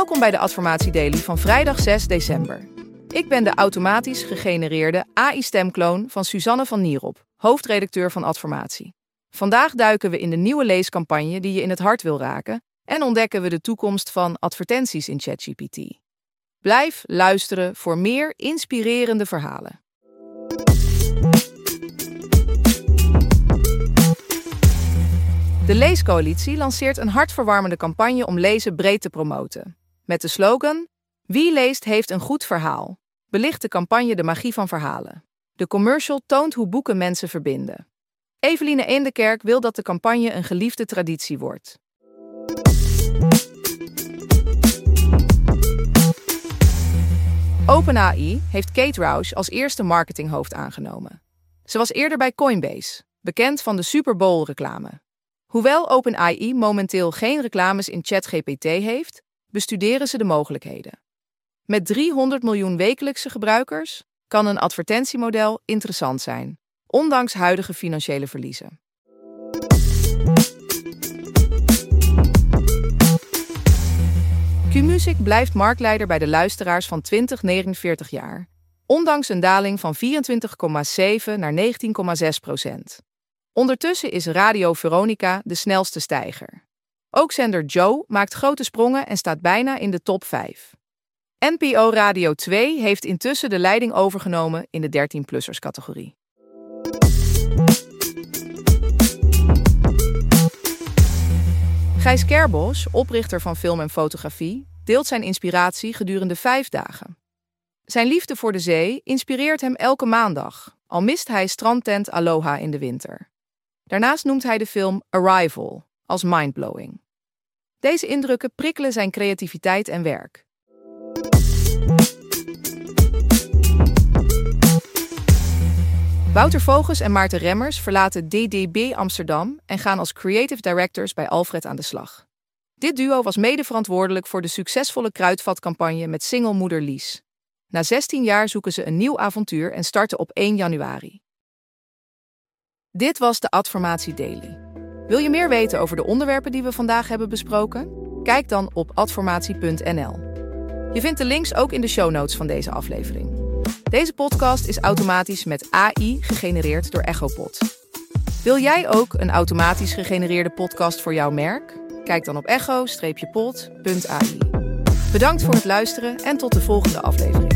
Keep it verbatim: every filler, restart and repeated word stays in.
Welkom bij de Adformatie Daily van vrijdag zes december. Ik ben de automatisch gegenereerde A I-stemkloon van Suzanne van Nierop, hoofdredacteur van Adformatie. Vandaag duiken we in de nieuwe leescampagne die je in het hart wil raken en ontdekken we de toekomst van advertenties in ChatGPT. Blijf luisteren voor meer inspirerende verhalen. De Leescoalitie lanceert een hartverwarmende campagne om lezen breed te promoten. Met de slogan: Wie leest heeft een goed verhaal, belicht de campagne de magie van verhalen. De commercial toont hoe boeken mensen verbinden. Eveline Eendekerk wil dat de campagne een geliefde traditie wordt. OpenAI heeft Kate Roush als eerste marketinghoofd aangenomen. Ze was eerder bij Coinbase, bekend van de Super Bowl reclame. Hoewel OpenAI momenteel geen reclames in ChatGPT heeft, bestuderen ze de mogelijkheden. Met driehonderd miljoen wekelijkse gebruikers kan een advertentiemodel interessant zijn, ondanks huidige financiële verliezen. Q-Music blijft marktleider bij de luisteraars van twintig tot negenenveertig jaar, ondanks een daling van vierentwintig komma zeven naar negentien komma zes procent. Ondertussen is Radio Veronica de snelste stijger. Ook zender Joe maakt grote sprongen en staat bijna in de top vijf. N P O Radio twee heeft intussen de leiding overgenomen in de dertien-plussers categorie. Gijs Kerbos, oprichter van film en fotografie, deelt zijn inspiratie gedurende vijf dagen. Zijn liefde voor de zee inspireert hem elke maandag, al mist hij strandtent Aloha in de winter. Daarnaast noemt hij de film Arrival als mindblowing. Deze indrukken prikkelen zijn creativiteit en werk. Wouter Vogels en Maarten Remmers verlaten D D B Amsterdam en gaan als creative directors bij Alfred aan de slag. Dit duo was mede verantwoordelijk voor de succesvolle kruidvatcampagne met singlemoeder Lies. Na zestien jaar zoeken ze een nieuw avontuur en starten op één januari. Dit was de Adformatie Daily. Wil je meer weten over de onderwerpen die we vandaag hebben besproken? Kijk dan op adformatie punt n l. Je vindt de links ook in de show notes van deze aflevering. Deze podcast is automatisch met A I gegenereerd door Echopod. Wil jij ook een automatisch gegenereerde podcast voor jouw merk? Kijk dan op echo pod punt a i. Bedankt voor het luisteren en tot de volgende aflevering.